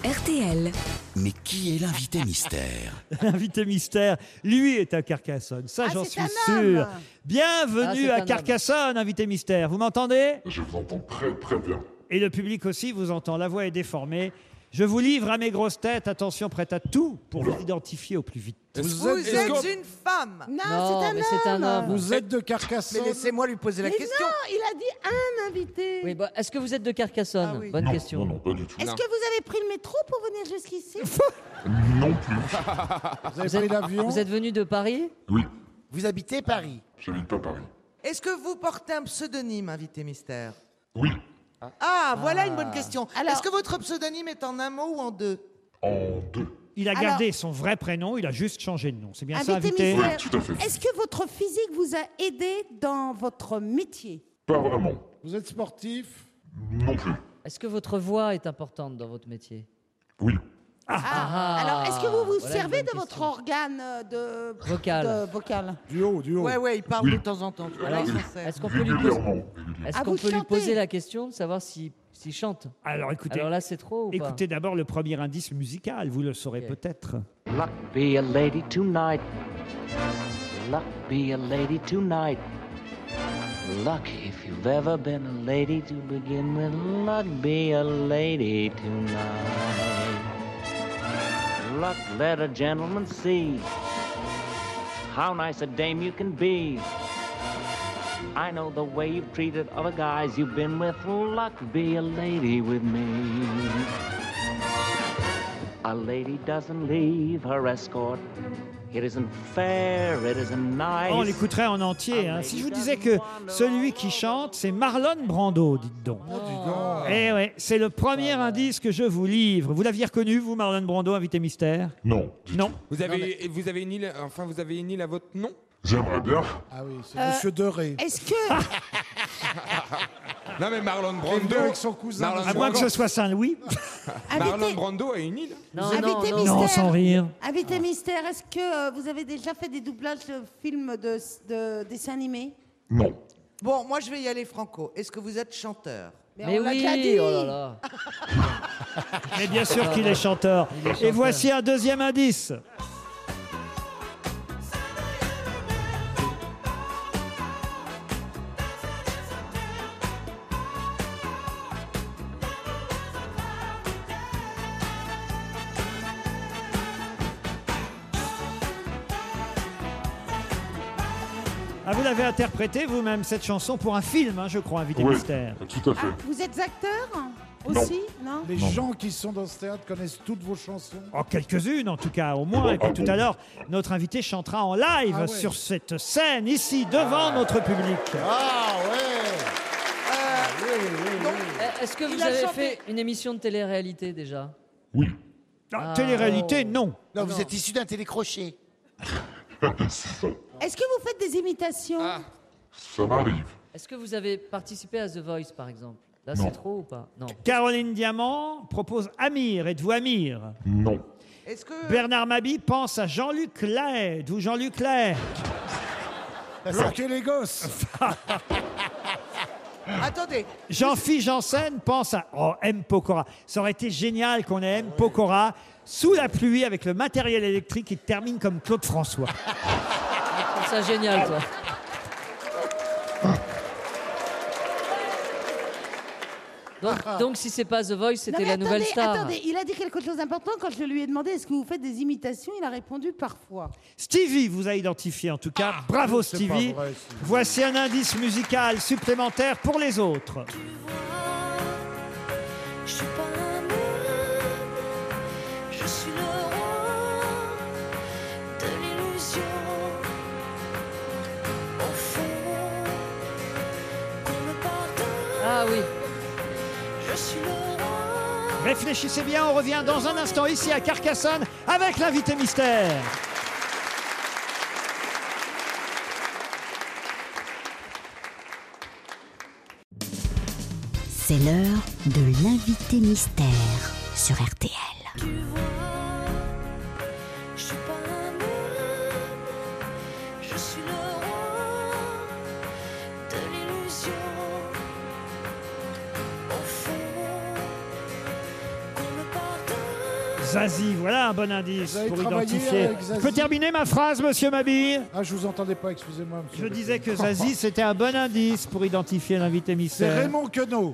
RTL. Mais qui est l'invité mystère? L'invité mystère, lui, est à Carcassonne. Ça, j'en suis sûr. Bienvenue à Carcassonne, invité mystère. Vous m'entendez? Je vous entends très très bien. Et le public aussi vous entend. La voix est déformée. Je vous livre à mes grosses têtes. Attention, prête à tout pour vous identifier au plus vite. Vous êtes une femme. Non, c'est un homme. Vous êtes de Carcassonne. Mais laissez-moi lui poser la Mais question. non, il a dit un invité. Oui, est-ce que vous êtes de Carcassonne? Ah oui. Bonne Non, question. non, pas du tout. Est-ce que vous avez pris le métro pour venir jusqu'ici? Non plus. Vous avez pris l'avion. Vous êtes venu de Paris? Oui, Vous habitez Paris. j'habite pas Paris. Est-ce que vous portez un pseudonyme, invité mystère? Oui, Ah, voilà une bonne question. Alors- Est-ce que votre pseudonyme est en un mot ou en deux? en deux. Il a gardé son vrai prénom, il a juste changé de nom. C'est bien ça, Invité invité? Oui, mystère, tout à fait. est-ce que votre physique vous a aidé dans votre métier? Pas vraiment. Vous êtes sportif. Non plus. Est-ce que votre voix est importante dans votre métier? Oui, Alors, est-ce que vous vous voilà une servez bonne de votre question. organe Vocal. vocal? Du haut. Ouais, il parle Oui. de temps en temps. Tu vois, là, il s'en sert. Est-ce qu'on peut lui poser, régulièrement. régulièrement. est-ce Ah, qu'on vous peut lui chantez? poser la question de savoir s'il chante? Alors écoutez, Alors là, c'est trop ou pas? écoutez d'abord le premier indice musical. Vous le saurez Ok. peut-être. Luck be a lady tonight. Luck be a lady tonight. Luck if you've ever been a lady to begin with. Luck be a lady tonight. Luck let a gentleman see how nice a dame you can be. I know the way you've treated other guys you've been with. Luck be a lady with me. A lady doesn't leave her escort. It isn't fair, it isn't nice. On l'écouterait en entier. Hein. Si je vous disais que celui qui chante, c'est Marlon Brando, dites donc. Eh ouais, c'est le premier indice que je vous livre. Vous l'aviez reconnu, vous, Marlon Brando, invité mystère? Non, du Non. tout. Vous avez une île, enfin vous avez une île à votre nom? J'aimerais bien. Ah oui, c'est Monsieur Deré. Est-ce que... Non mais Marlon Il est venu Brando. avec son cousin. Marlon À moins que ce soit Saint-Louis. Marlon Brando a une île? Non, Invité non, non. mystère. Non, sans rire. Invité mystère, est-ce que vous avez déjà fait des doublages de films de dessins animés? Non. Bon, moi je vais y aller franco. Est-ce que vous êtes chanteur? Mais on l'a déjà dit. oui, oh là là. Mais bien sûr qu'il est chanteur. Et voici un deuxième indice. Ah, vous l'avez interprété vous-même, cette chanson, pour un film, hein, je crois, invité Oui, mystère. tout à fait. Ah, vous êtes acteur aussi? Non. Les gens qui sont dans ce théâtre connaissent toutes vos chansons. Oh, quelques-unes en tout cas, au moins. Ah Et puis bon. tout à l'heure, notre invité chantera en live Ah ouais. sur cette scène, ici, devant notre public. Ah ouais. Est-ce que vous a avez chanté. fait une émission de télé-réalité déjà? Oui. Ah, télé-réalité, non. Non, vous êtes issu d'un télécrochet. C'est ça. Est-ce que vous faites des imitations? Ça m'arrive. Est-ce que vous avez participé à The Voice par exemple? Là, Non. c'est trop ou pas? Non. Caroline Diamant propose Amir. Êtes-vous Amir? Non. Est-ce que... Bernard Mabie pense à Jean-Luc Lair. Êtes-vous Jean-Luc Lair? Bloquez les gosses. Attendez. Jean-Philippe Janssen pense à M. Pokora. Ça aurait été génial qu'on ait M. Pokora sous la pluie avec le matériel électrique qui termine comme Claude François. Je trouve ça génial, toi. Donc si c'est pas The Voice, Non, c'était mais la nouvelle star. Attendez, il a dit quelque chose d'important quand je lui ai demandé est-ce que vous faites des imitations, il a répondu parfois. Stevie vous a identifié en tout cas. Bravo c'est Stevie. pas vrai, Stevie. Voici un indice musical supplémentaire pour les autres. Je suis pas un homme, je suis le roi de l'illusion. Au fond, qu'on me pardonne, Ah oui. je suis le roi. Réfléchissez bien, on revient dans un instant ici à Carcassonne avec l'invité mystère. C'est l'heure de l'invité mystère sur RTL. Tu vois, je suis pas un homme, je suis le roi de l'illusion. Au fond, qu'on me pardonne. Zazie, voilà un bon indice Vous avez pour travaillé identifier. avec Zazie Je peux terminer ma phrase, monsieur Mabille? Ah, je vous entendais pas, excusez-moi. monsieur. Je disais que Zazie, c'était un bon indice pour identifier l'invité C'est mystère. Raymond Queneau.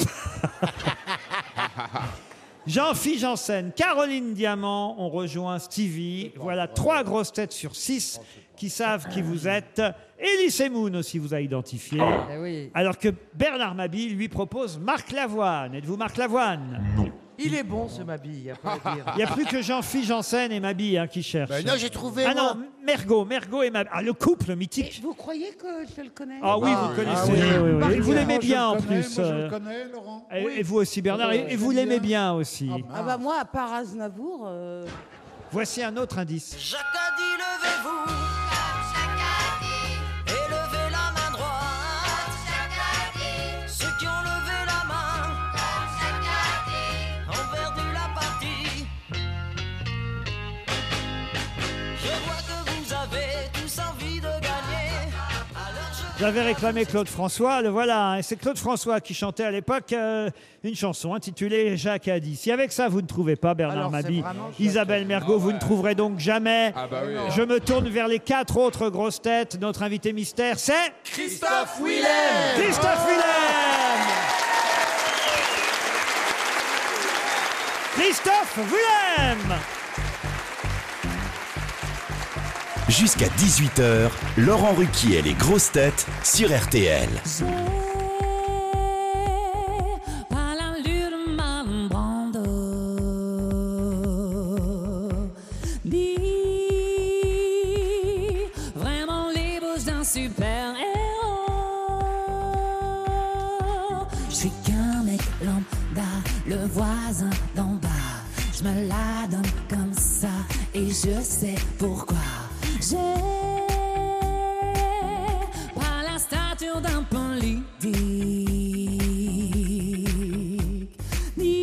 Jean-Philippe Janssen, Caroline Diamant ont rejoint Stevie. Voilà 3 grosses têtes sur 6 qui savent qui vous êtes. Elie Moon aussi vous a identifié. Eh oui. Alors que Bernard Mabille lui propose Marc Lavoine. Êtes-vous Marc Lavoine? Non. Il est bon ce Mabille, il n'y a pas à dire. Il n'y a plus que Jean-Philippe Janssen et Mabille qui cherchent. Ben non, j'ai trouvé. Ah moi. non, Mergo et Mabille. Ah, le couple mythique. Vous croyez que je le connais? Ah oui, vous connaissez. oui. oui, oui. Par Et vous l'aimez contre, bien en je le connais, plus. Moi, je le connais, Laurent. Et vous aussi, Bernard. Et vous l'aimez bien aussi. Ah bah moi, à part Aznavour... Voici un autre indice. Jacques a dit levez-vous, comme Jacques a dit, et levez la main droite, comme Jacques a dit. Ceux qui ont levé la main, comme Jacques a dit, ont perdu la partie. Je vois que vous avez tous envie de gagner. Alors je J'avais réclamé Claude François, le voilà. Et c'est Claude François qui chantait à l'époque une chanson intitulée Jacques a dit. Si avec ça vous ne trouvez pas Bernard Alors, c'est Mabille, vraiment Jacques Isabelle Mergo, vous ne trouverez donc jamais. Ah bah oui. Je me tourne vers les 4 autres grosses têtes. Notre invité mystère, c'est Christophe Willem. Christophe Willem. Christophe Willem. Jusqu'à 18h, Laurent Ruquier et les grosses têtes sur RTL. par l'allure de Marlon Brando, dit vraiment les bouches d'un super-héros. Je suis qu'un mec lambda, le voisin d'en bas. Je me la donne comme ça et je sais pourquoi. J'ai pas la stature d'un politique, ni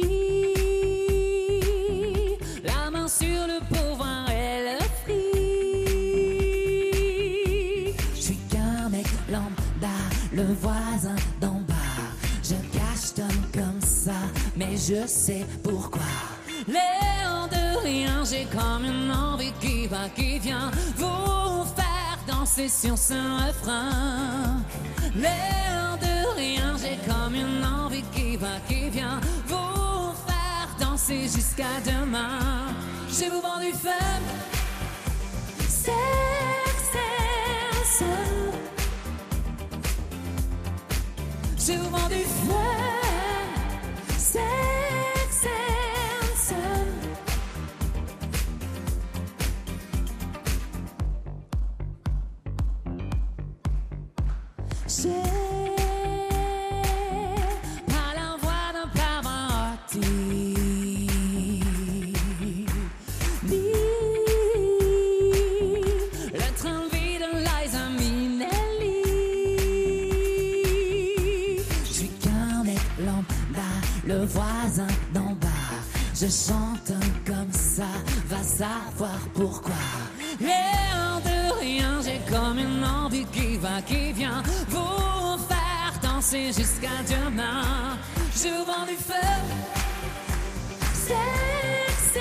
la main sur le pouvoir et le fric. Je suis qu'un mec lambda, le voisin d'en bas. Je cachetonne comme ça, mais je sais pourquoi. L'air de rien, j'ai comme une envie qui va, qui vient vous faire danser sur ce refrain. L'air de rien, j'ai comme une envie qui va, qui vient vous faire danser jusqu'à demain. J'ai vous vendu femme, sexe, j'ai vous vendu femme, sexe. J'ai pas la voix d'un Pavarotti, ni le train de vie de Liza Minnelli. Je suis qu'un mec lambda, le voisin d'en bas. Je chante comme ça, va savoir pourquoi. L'air de rien, j'ai comme une envie qui va, qui vient vous faire danser jusqu'à demain. Je vous vends du feu, sexe.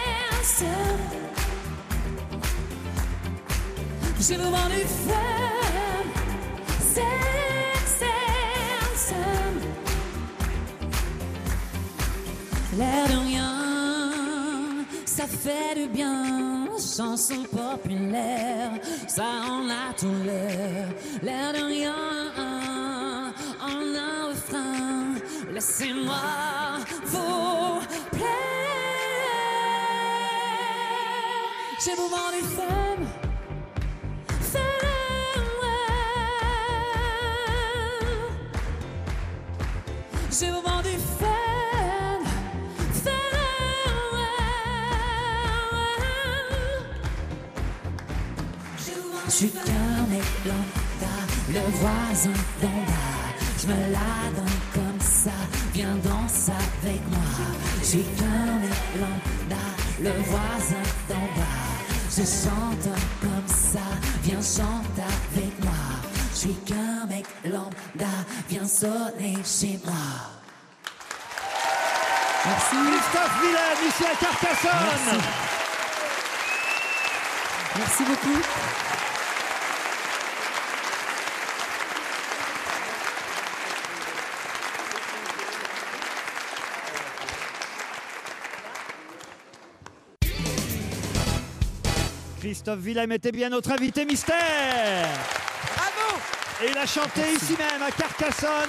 Je vous vends du feu, sexe. L'air de rien, ça fait du bien. Chanson populaire, ça en a tout l'air. L'air de rien, en un refrain. Laissez-moi vous plaire. J'ai vous vendu femme, j'ai vous vendu femme. Je suis qu'un mec lambda, le voisin d'en bas. Je me la donne comme ça, viens danser avec moi. Je suis qu'un mec lambda, le voisin d'en bas. Je chante comme ça, viens chanter avec moi. Je suis qu'un mec lambda, viens sonner chez moi. Merci. Christophe Willem, ici à Carcassonne. Merci beaucoup. Christophe Willem était bien notre invité mystère. Bravo! Et il a chanté ici même à Carcassonne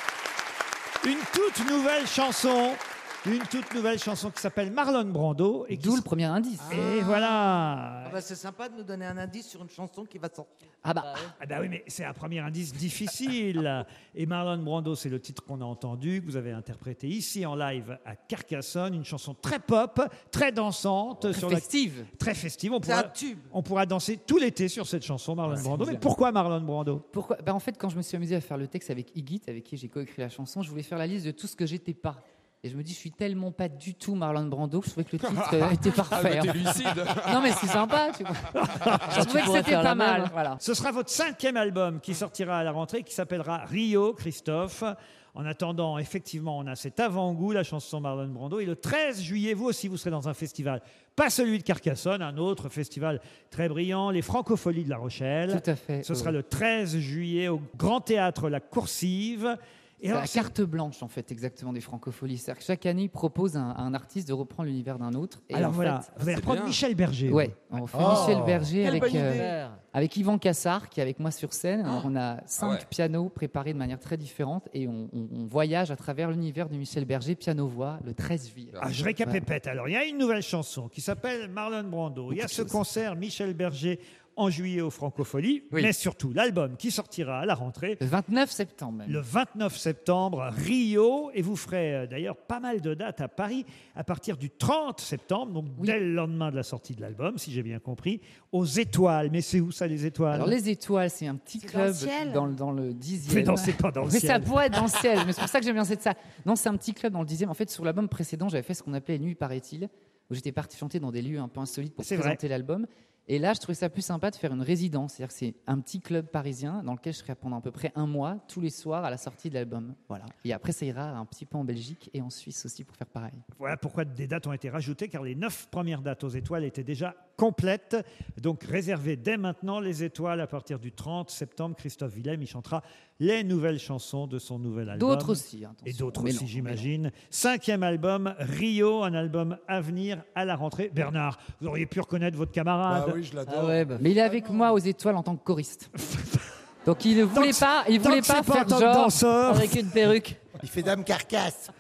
une toute nouvelle chanson. Une toute nouvelle chanson qui s'appelle Marlon Brando. D'où le premier indice. Et voilà. Ah bah, c'est sympa de nous donner un indice sur une chanson qui va sortir. Ah bah. Ah bah oui, mais c'est un premier indice difficile. Et Marlon Brando, c'est le titre qu'on a entendu, que vous avez interprété ici en live à Carcassonne. Une chanson très pop, très dansante. Très festive. Très festive. C'est un tube. On pourra danser tout l'été sur cette chanson, Marlon Brando. Mais pourquoi Marlon Brando? Pourquoi En fait, quand je me suis amusé à faire le texte avec Iggy, avec qui j'ai coécrit la chanson, je voulais faire la liste de tout ce que j'étais pas. Et je me dis, je suis tellement pas du tout Marlon Brando que je trouvais que le titre était parfait. Ah, mais t'es lucide. Non, mais c'est sympa, tu vois. Je trouvais que pourrais c'était faire pas la même. mal. Voilà. Ce sera votre 5e album qui sortira à la rentrée, qui s'appellera Rio, Christophe. En attendant, effectivement, on a cet avant-goût, la chanson Marlon Brando. Et le 13 juillet, vous aussi, vous serez dans un festival. Pas celui de Carcassonne, un autre festival très brillant, les Francopholies de La Rochelle. Tout à fait. Ce sera le 13 juillet au Grand Théâtre La Coursive. C'est la carte blanche, en fait, exactement, des Francopholies. C'est-à-dire que chaque année, ils proposent à un artiste de reprendre l'univers d'un autre. Et alors en voilà, fait, vous allez reprendre Michel Berger. Ouais, on fait Michel Berger Quelle bonne idée. avec Yvan Cassard, qui est avec moi sur scène. Alors, on a 5 ouais. pianos préparés de manière très différente et on voyage à travers l'univers de Michel Berger, piano-voix, le 13 juillet. Ah, je récapépète. Alors, il y a une nouvelle chanson qui s'appelle Marlon Brando. Il y a ce concert Michel Berger en juillet aux Francopholies, Oui. mais surtout l'album qui sortira à la rentrée. Le 29 septembre même. Le 29 septembre, Rio, et vous ferez d'ailleurs pas mal de dates à Paris à partir du 30 septembre, donc dès le lendemain de la sortie de l'album, si j'ai bien compris, aux Étoiles. Mais c'est où ça, les Étoiles? Alors les Étoiles, c'est un petit dans le club ciel. dans le 10e. Mais non, c'est pas dans le Mais ciel. ça pourrait être dans le ciel, mais c'est pour ça que j'aime bien cette ça. Non, c'est un petit club dans le 10e. En fait, sur l'album précédent, j'avais fait ce qu'on appelait Nuit paraît-il, où j'étais parti chanter dans des lieux un peu insolites pour C'est présenter l'album. Et là, je trouvais ça plus sympa de faire une résidence. C'est-à-dire que c'est un petit club parisien dans lequel je serai pendant à peu près un mois, tous les soirs, à la sortie de l'album. Voilà. Et après, ça ira un petit peu en Belgique et en Suisse aussi pour faire pareil. Voilà pourquoi des dates ont été rajoutées, car les 9 premières dates aux Étoiles étaient déjà complètes. Donc réservez dès maintenant les Étoiles à partir du 30 septembre. Christophe Willem, il chantera les nouvelles chansons de son nouvel album. D'autres aussi. Attention. Et d'autres Mais aussi, non, j'imagine. 5e album, Rio, un album à venir à la rentrée. Bernard, vous auriez pu reconnaître votre camarade. Ah oui, je l'adore. Ah ouais, bah, Mais il est avec moi aux Étoiles en tant que choriste. Donc il ne voulait pas, Tant que c'est pas en faire tant que genre. danseur. avec une perruque. Il fait Dame Carcasse.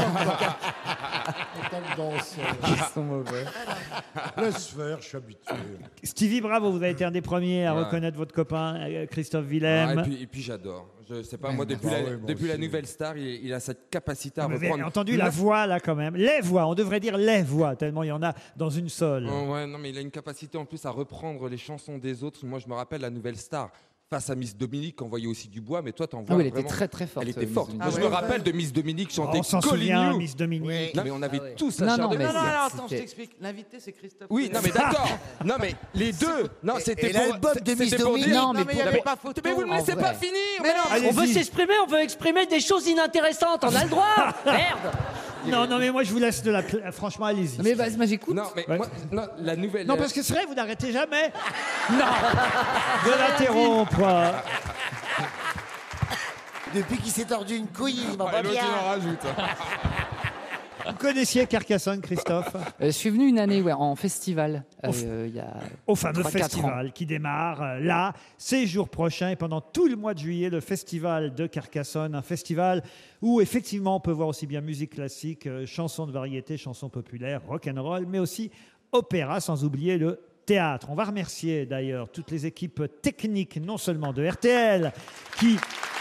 Autant que danseur. Ils sont mauvais. Laisse faire, je suis habitué. Stevie, bravo, vous avez été un des premiers à Ouais. reconnaître votre copain, Christophe Ah, Willem. et puis j'adore. Je sais pas, moi, depuis, bah la, ouais, moi depuis la aussi. nouvelle star, il a cette capacité à Vous avez reprendre. entendu la voix là quand même. Les voix, on devrait dire les voix, tellement il y en a dans une seule. Oh, ouais, non, mais il a une capacité en plus à reprendre les chansons des autres. Moi, je me rappelle la nouvelle star. Face à Miss Dominique, on voyait aussi du bois, mais toi, t'en vois Ah oui, elle était vraiment- très très forte. Elle était Miss forte. Dominique. Moi, je me rappelle de Miss Dominique chanter On s'en Calling souvient, You. Miss Dominique. Non, mais on avait Ah ouais. tous la Non, chair non, de mais poule. Non, non, non, C'était- attends, je t'explique. L'invité, c'est Christophe. Oui, non, mais d'accord. Non, mais les deux. Non, c'était Et l'album de Miss c'était pour Dominique. dire- Non, Non, mais il n'y avait pour- pas photo. Mais vous ne me En laissez vrai. pas finir. Mais non, Allez-y. On veut s'exprimer, on veut exprimer des choses inintéressantes, on a le droit. Merde. Non, non, mais moi je vous laisse de la. Franchement, allez-y. Mais vas-y, moi j'écoute. Non, mais moi, non, la nouvelle. Non, parce que c'est vrai, vous n'arrêtez jamais de l'interrompre. Depuis qu'il s'est tordu une couille, il va pas l'autre, il en bien. rajoute. Vous connaissiez Carcassonne, Christophe? Je suis venu une année en festival. Il y a Au fameux 3-4 festival qui démarre là, ces jours prochains et pendant tout le mois de juillet, le festival de Carcassonne, un festival où effectivement on peut voir aussi bien musique classique, chansons de variété, chansons populaires, rock'n'roll, mais aussi opéra, sans oublier le théâtre. On va remercier d'ailleurs toutes les équipes techniques, non seulement de RTL, qui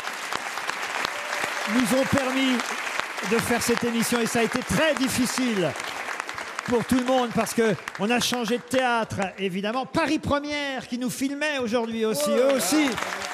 nous ont permis de faire cette émission et ça a été très difficile pour tout le monde parce que on a changé de théâtre, évidemment. Paris Première qui nous filmait aujourd'hui aussi, eux aussi.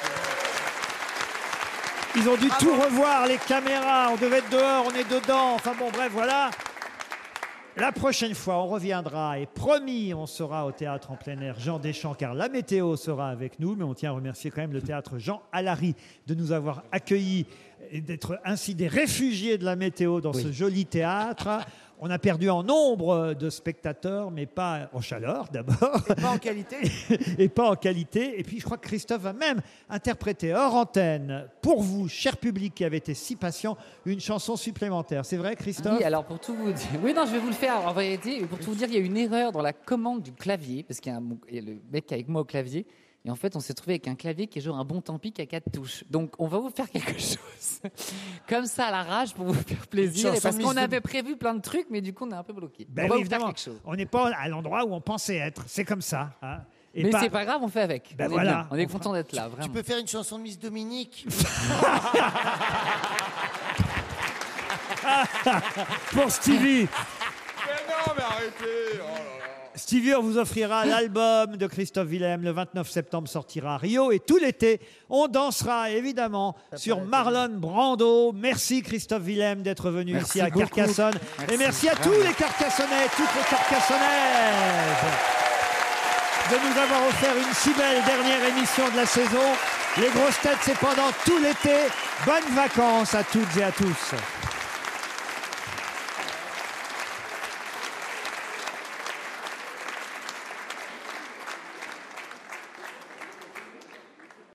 Ils ont dû tout revoir, les caméras, on devait être dehors, on est dedans, enfin bon bref, voilà. La prochaine fois, on reviendra et promis, on sera au théâtre en plein air Jean Deschamps car la météo sera avec nous, mais on tient à remercier quand même le théâtre Jean Allary de nous avoir accueillis et d'être ainsi des réfugiés de la météo dans ce joli théâtre. On a perdu en nombre de spectateurs, mais pas en chaleur d'abord. Et pas en qualité. Et pas en qualité. Et puis je crois que Christophe va même interpréter hors antenne, pour vous, cher public qui avez été si patient, une chanson supplémentaire. C'est vrai, Christophe? Oui, alors pour tout vous dire... Oui, non, je vais vous le faire en vérité. Pour tout vous dire, il y a une erreur dans la commande du clavier, parce qu'il y a le mec qui est avec moi au clavier. Et en fait, on s'est trouvé avec un clavier qui est genre un bon tant pis qui a 4 touches. Donc, on va vous faire quelque chose comme ça à l'arrache pour vous faire plaisir. Et parce qu'on avait prévu plein de trucs, mais du coup, on est un peu bloqué. Ben on va oui, vous faire évidemment. quelque chose. On n'est pas à l'endroit où on pensait être. C'est comme ça. Hein. Et Mais c'est pas grave, on fait avec. Ben on est voilà. bien. On est content d'être là, Tu vraiment. peux faire une chanson de Miss Dominique? Pour Stevie. Mais non, mais arrêtez. Oh là là. Stevie, on vous offrira l'album de Christophe Willem. Le 29 septembre sortira à Rio. Et tout l'été, on dansera évidemment sur Marlon Brando. Merci Christophe Willem d'être venu Merci ici à beaucoup. Carcassonne. Et merci à tous les Carcassonnais, toutes les Carcassonnaises, de nous avoir offert une si belle dernière émission de la saison. Les grosses têtes, c'est pendant tout l'été. Bonnes vacances à toutes et à tous.